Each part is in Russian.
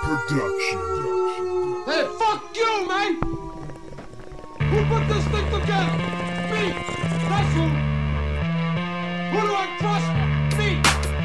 Production. Hey, fuck you, man! Who put this thing together? Me! That's who! Who do I trust? Me!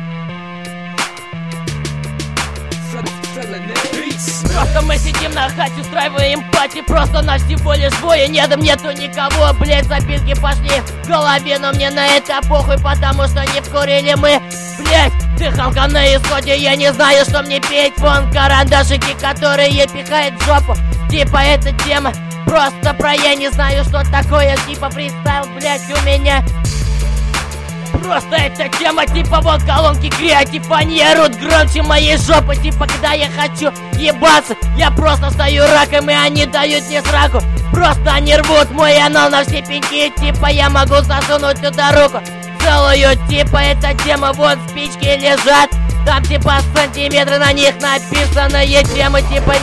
Просто мы сидим на хате, устраиваем пати. Просто нас всего лишь двое, нету никого. Блять, запинки пошли в голове, но мне на это похуй, потому что не вкурили мы. Блять, дыхалка на исходе, я не знаю, что мне петь. Вон карандашики, которые пихает в жопу. Типа эта тема просто про я не знаю, что такое. Типа фристайл, блять, у меня. Просто эта тема, типа вот колонки грея, типа они орут громче моей жопы. Типа когда я хочу ебаться, я просто стою раком, и они дают мне сраку. Просто они рвут мой анал на все пеньки. Типа я могу засунуть туда руку целую. Типа эта тема, вот спички лежат, там типа сантиметры, на них написанные темы. Типа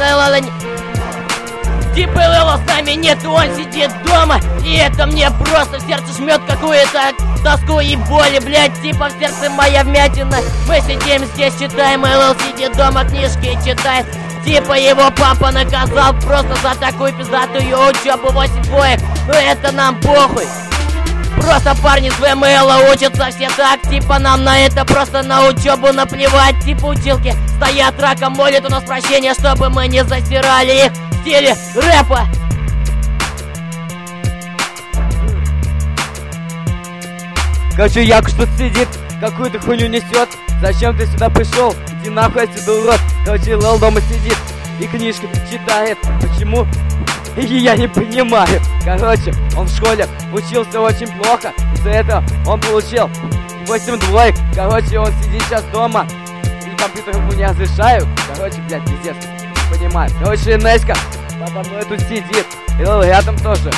Типа Лэлла с нами нет, он сидит дома. И это мне просто в сердце жмет какую-то тоску и боли, блять. Типа в сердце моя вмятина. Мы сидим здесь, читаем, Лэл сидит дома, книжки читает. Типа его папа наказал просто за такую пиздатую учебу 8 двоек. Но это нам похуй. Просто парни с ВМЛ учатся все так. Типа нам на это просто на учебу наплевать. Типа училки стоят раком, молят у нас прощения, чтобы мы не засирали их в стиле рэпа. Короче, Якуш тут сидит, какую-то хуйню несет. Зачем ты сюда пришел? Иди нахуй отсюда, урод. Короче, Лэл дома сидит и книжки читает. Почему? И я не понимаю. Короче, он в школе учился очень плохо. Из-за этого он получил 8 двоек. Короче, он сидит сейчас дома и компьютер ему не разрешают. Короче, блядь, пиздец, не понимаю. Короче, Неська подо мной тут сидит. И Лэл рядом тоже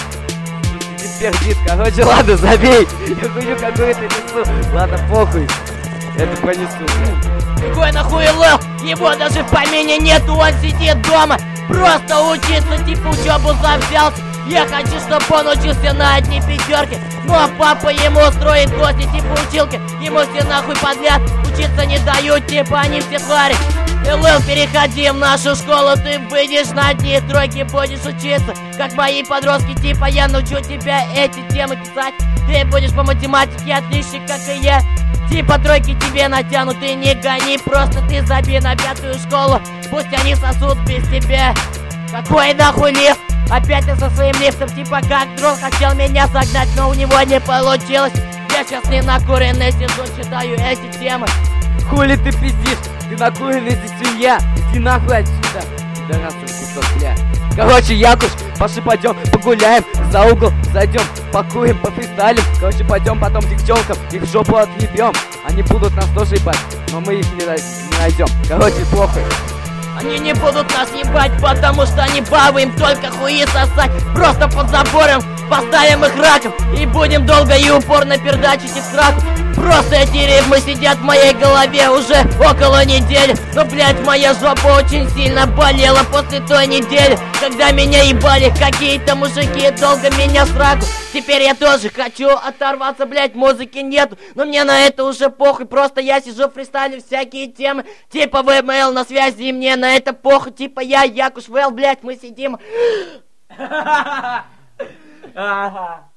пердит. Короче, ладно, забей. Я хуйню какую-то несу. Ладно, похуй. Это пронесу. Какой нахуй Лэл? Его даже в помине нету, он сидит дома. Просто учиться, типа учебу завзялся. Я хочу, чтобы он учился на одни пятерки. Но папа ему устроит гости, типа училки. Ему все нахуй подряд учиться не дают, типа они все твари. Лэл, переходи в нашу школу, ты выйдешь на одни тройки, будешь учиться, как мои подростки. Типа я научу тебя эти темы писать. Ты будешь по математике отличник, как и я. Типа тройки тебе натянут, ты не гони, просто ты забей на 5-ю школу. Пусть они сосут без тебя. Какой нахуй лифт? Опять ты со своим лифтом, типа как дрон хотел меня загнать, но у него не получилось. Я сейчас не накуренный сижу, читаю эти темы. Хули ты пиздишь? Ты накуренный здесь свинья. Иди нахуй отсюда. Пидорасов кусок, бля. Короче, Якуш, пошли пойдем погуляем, за угол зайдем, покурим, пофристайлим. Короче, пойдем потом девчонкам, их в жопу отъебем. Они будут нас тоже ебать, но мы их не найдем. Короче, похуй. Они не будут нас ебать, потому что они бабы, им только хуи сосать. Просто под забором поставим их раком и будем долго и упорно пердачить их сраку. Просто эти рифмы сидят в моей голове уже около недели. Но, блять, моя жопа очень сильно болела после той недели, когда меня ебали какие-то мужики долго меня сраку. Теперь я тоже хочу оторваться, блять, музыки нету, но мне на это уже похуй. Просто я сижу в фристайле всякие темы, типа ВМЛ на связи, и мне на это похуй. Типа я, Якуш, Вэлл, блять, мы сидим. Ага.